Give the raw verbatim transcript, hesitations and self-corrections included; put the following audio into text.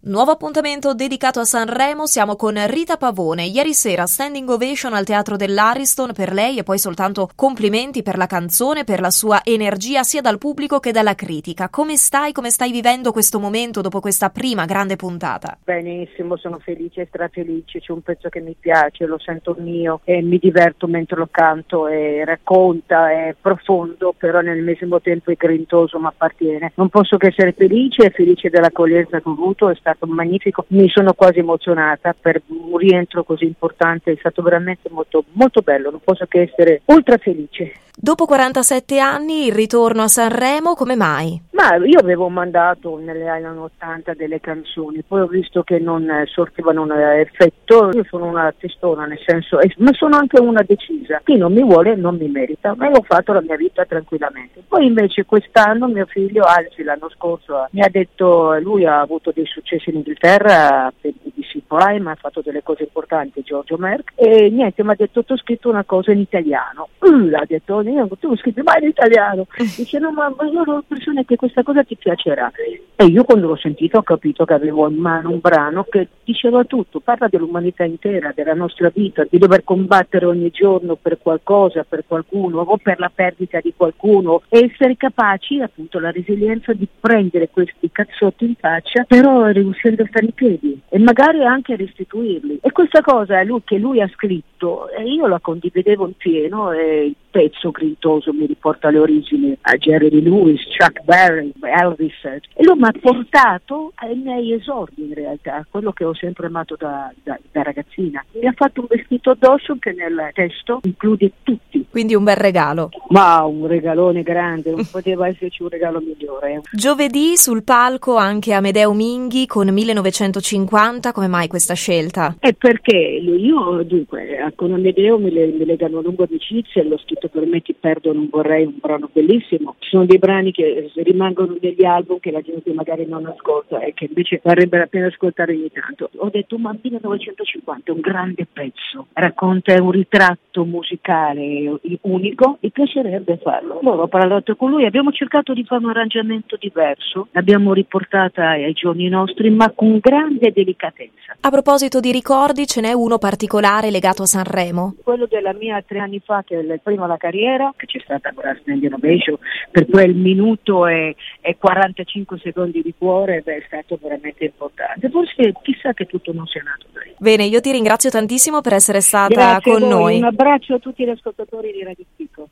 Nuovo appuntamento dedicato a Sanremo, siamo con Rita Pavone. Ieri sera standing ovation al Teatro dell'Ariston per lei e poi soltanto complimenti per la canzone, per la sua energia sia dal pubblico che dalla critica. Come stai? Come stai vivendo questo momento dopo questa prima grande puntata? Benissimo, sono felice, strafelice, c'è un pezzo che mi piace, lo sento mio e mi diverto mentre lo canto e racconta, è profondo, però nel medesimo tempo è grintoso, ma appartiene. Non posso che essere felice, felice dell'accoglienza che ho avuto, è stato magnifico, mi sono quasi emozionata per un rientro così importante, è stato veramente molto molto bello, non posso che essere ultra felice. Dopo quarantasette anni il ritorno a Sanremo, come mai? Ma io avevo mandato negli anni ottanta delle canzoni, poi ho visto che non sortivano un effetto. Io sono una testona, nel senso, ma sono anche una decisa. Chi non mi vuole non mi merita, ma io ho fatto la mia vita tranquillamente. Poi invece quest'anno mio figlio, anzi l'anno scorso, mi ha detto, lui ha avuto dei successi in Inghilterra per B B C Prime, ha fatto delle cose importanti, Giorgio Merck, e niente, mi ha detto tu hai scritto una cosa in italiano. Uh, ha detto, io tu hai scritto mai in italiano? Dice no, ma io ho l'impressione che questa cosa ti piacerà. E io quando l'ho sentito ho capito che avevo in mano un brano che diceva tutto, parla dell'umanità intera, della nostra vita, di dover combattere ogni giorno per qualcosa, per qualcuno o per la perdita di qualcuno e essere capaci, appunto, la resilienza di prendere questi cazzotti in faccia, però riuscendo a stare in piedi e magari anche a restituirli. E questa cosa è lui, che lui ha scritto e io la condividevo in pieno, e il pezzo grintoso mi riporta alle origini, a Jerry Lee Lewis, Chuck Berry, Elvis, e lui mi ha portato ai miei esordi, in realtà, quello che ho sempre amato da, da, da ragazzina. Mi ha fatto un vestito addosso che nel testo include tutti. Quindi un bel regalo. Ma un regalone grande, non poteva esserci un regalo migliore. Giovedì sul palco anche Amedeo Minghi con millenovecentocinquanta, come mai questa scelta? E perché io, dunque, con Amedeo mi, le, mi legano a lungo amicizie, l'ho scritto per me, Ti perdo non vorrei, un brano bellissimo. Ci sono dei brani che rimangono negli album che la gente magari non ascolta e che invece varrebbe la pena ascoltare ogni tanto. Ho detto, ma millenovecentocinquanta è un grande pezzo, racconta un ritratto musicale unico, mi piacerebbe farlo. Allora ho parlato con lui, abbiamo cercato di fare un arrangiamento diverso, l'abbiamo riportata ai giorni nostri, ma con grande delicatezza. A proposito di ricordi, ce n'è uno particolare legato a Sanremo? Quello della mia tre anni fa, che è il primo alla carriera, che c'è stata quella standing ovation per quel minuto e, e quarantacinque secondi di cuore, beh, è stato veramente importante. Forse chissà che tutto non sia nato da lì. Bene, io ti ringrazio tantissimo per essere stata Grazie con a voi. noi. Un abbraccio a tutti gli ascoltatori di Radio Pico.